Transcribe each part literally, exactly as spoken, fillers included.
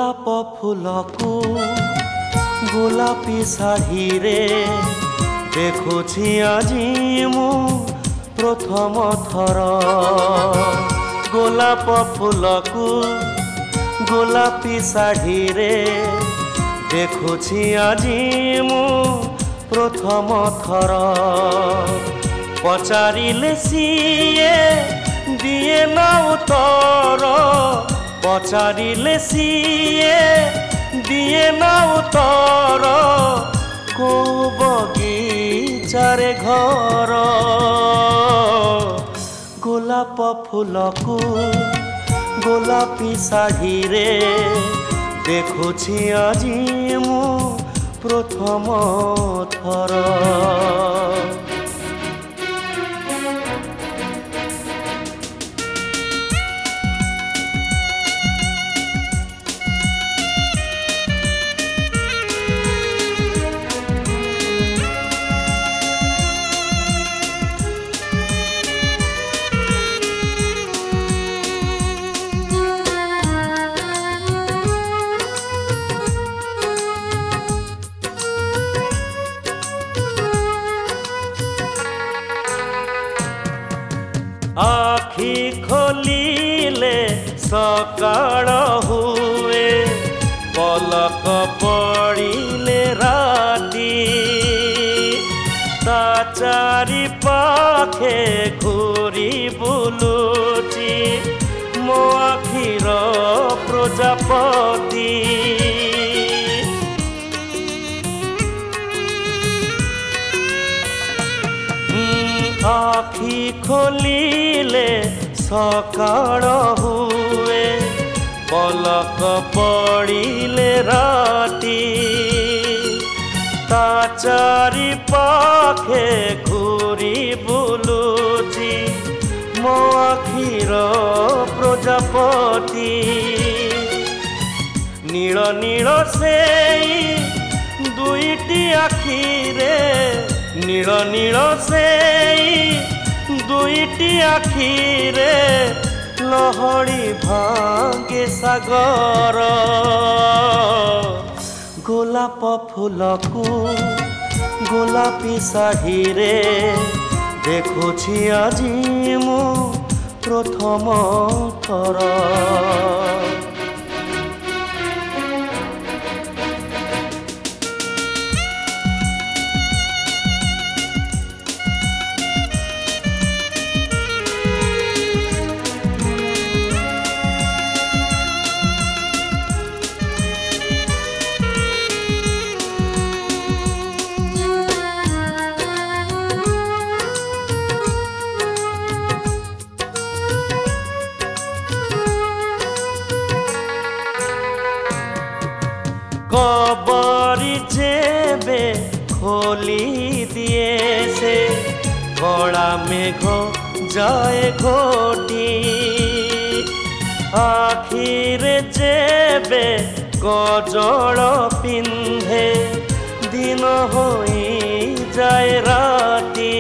गोलाप फूलकू गोलापी शाढ़ी रे देखुछि आजी मु प्रथम थर। गोलाप फूलकू गोलापी शाढ़ी रे देखुछि आजी मु प्रथम थर। पचारिले सिए दिए ना उत्तर, पचारिले सिए दिए ना उत्तर, को बगीचारे घर। गोलाप फूलकू गोलापी शाढ़ी रे देखुछि आजी मु प्रथम थर। आखि खोलिले सकाळ हुए, पलक पड़िले राती। ता चारि पाखे घूरी बुलुची मो आखिर प्रजापति। आखि खोलिले सकाळ हुए, पलक पड़िले राती। ता चारि पाखे घूरी बुलुची मो आखिर प्रजापति। नील नील सेई दुईटी आखिरे, नील नील सेई दुईटी आखिरे लहड़ी भांगे सागर। गोलाप फूलकू गोलापी शाढ़ी रे देखुछि आजी मु प्रथम थर। कबरी जेबे खोली दिए से, कड़ा मेघ जाए घोटी। आखिरे जेबे गजल पिंधे, दिन होई जाए राती।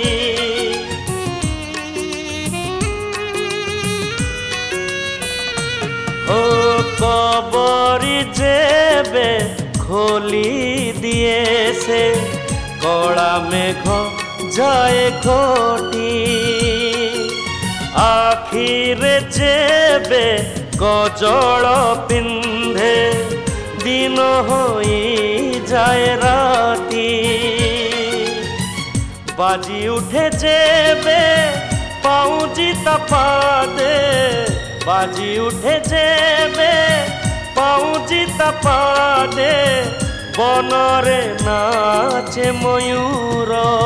ओ कबरी जेबे खोली दिए से, कड़ा मेघ जाए घोटी। आखिरे जेबे गजल पिंधे, दिन होई जाए राती। बाजी उठे जेबे पाउजी तपादे, बाजी उठे जेबे पाउजी तपादे, बनरे नाचे मयूर।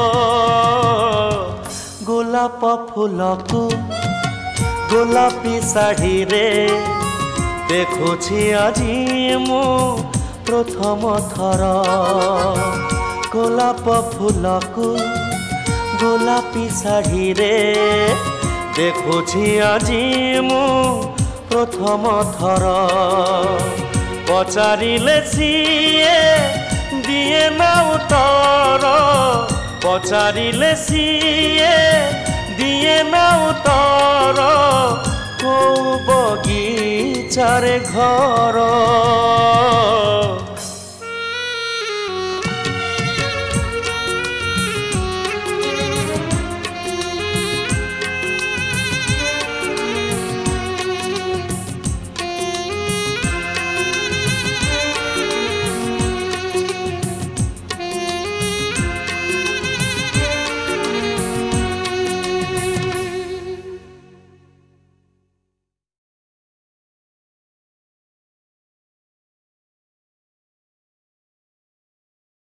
गोलाप फूलकू गोलापी शाढ़ी रे देखुछि आजी मु प्रथम थर। गोलाप फूलकू गोलापी शाढ़ी रे देखुछि आजी मु प्रथम थर। पचारिले सिए दिए ना उत्तर, पचारिले सिए दिए ना उत्तर, को बगीचारे घर।